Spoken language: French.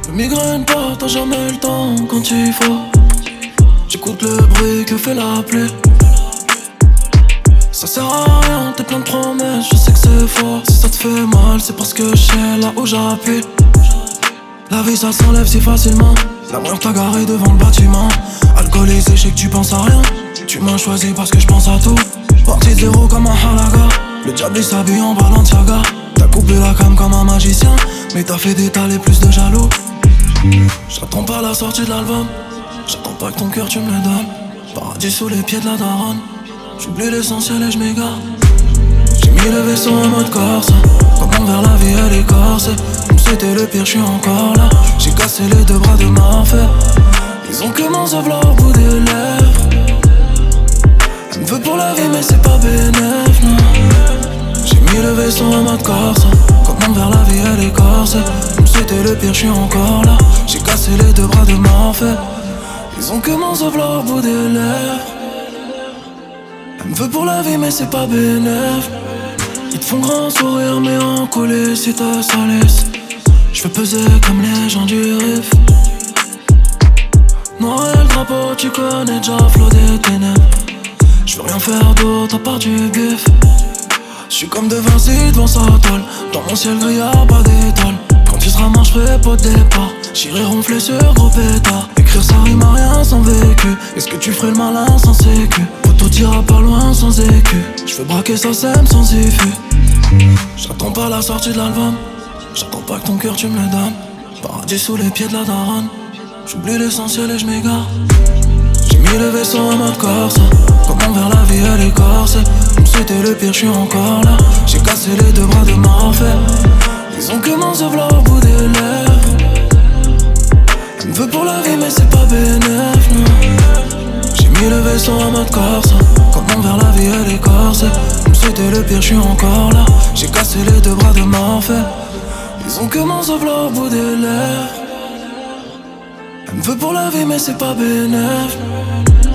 Le migraine pas, t'as jamais le temps quand il faut. J'écoute le bruit que fait la pluie. Ça sert à rien, t'es plein de promesses, je sais que c'est faux. Si ça te fait mal, c'est parce que je sais là où j'appuie. La vie ça s'enlève si facilement. L'amour t'a garé devant le bâtiment. Alcoolisé, je sais que tu penses à rien. Tu m'as choisi parce que je pense à tout. Parti de zéro comme un halaga. Le diable il s'habille en Balenciaga. T'as coupé la cam comme un magicien, mais t'as fait détaler plus de jaloux. J'attends pas la sortie de l'album. J'attends pas que ton cœur tu me le donnes. Paradis sous les pieds de la daronne. J'oublie l'essentiel et je m'égare. J'ai mis le vaisseau en mode corse. Comme vers la vie elle est corsée. Comme c'était le pire, je suis encore là. J'ai cassé les deux bras de Morphée. Ils ont que mon zèbre au bout des lèvres. Elle me veut pour la vie mais c'est pas bénéf, non. J'ai mis le vaisseau en mode corse. Comme vers la vie elle est corsée. Comme c'était le pire, je suis encore là. J'ai cassé les deux bras de Morphée. Ils ont que mon zèbre au bout des lèvres. Elle me veut pour la vie mais c'est pas bénéf. Ils te font grand sourire mais en coulisses ils te salissent. J'veux peser comme les gens du riff. Noir et le drapeau tu connais déjà flot des ténèbres. J'veux rien faire d'autre à part du bif. J'suis comme de Vinci devant sa toile. Dans mon ciel gris y'a pas d'étoiles. Quand tu seras mort j'ferai pas de départ. J'irai ronfler sur gros pétard. Écrire ça rime à rien sans vécu. Est-ce que tu ferais le malin sans sécu? Tout ira pas loin sans écu. J'veux braquer ça sème sans iffu. J'attends pas la sortie de l'album. J'attends pas que ton cœur tu me le donnes. Paradis sous les pieds de la daronne. J'oublie l'essentiel et je m'égare. J'ai mis le vaisseau en mode corse. Comme vers la vie elle est corsée. Comme c'était le pire, je suis encore là. J'ai cassé les deux bras de Morphée. Ils ont que mon zèbre au bout des lèvres. Elle me veut pour la vie mais c'est pas bénéf, non. J'ai mis le vaisseau en mode corse. Comme vers la vie elle est corsée. Comme c'était le pire, je suis encore là. J'ai cassé les deux bras de Morphée. Ils ont que mon zèbre au bout des lèvres. Elle me veut pour la vie mais c'est pas bénéf.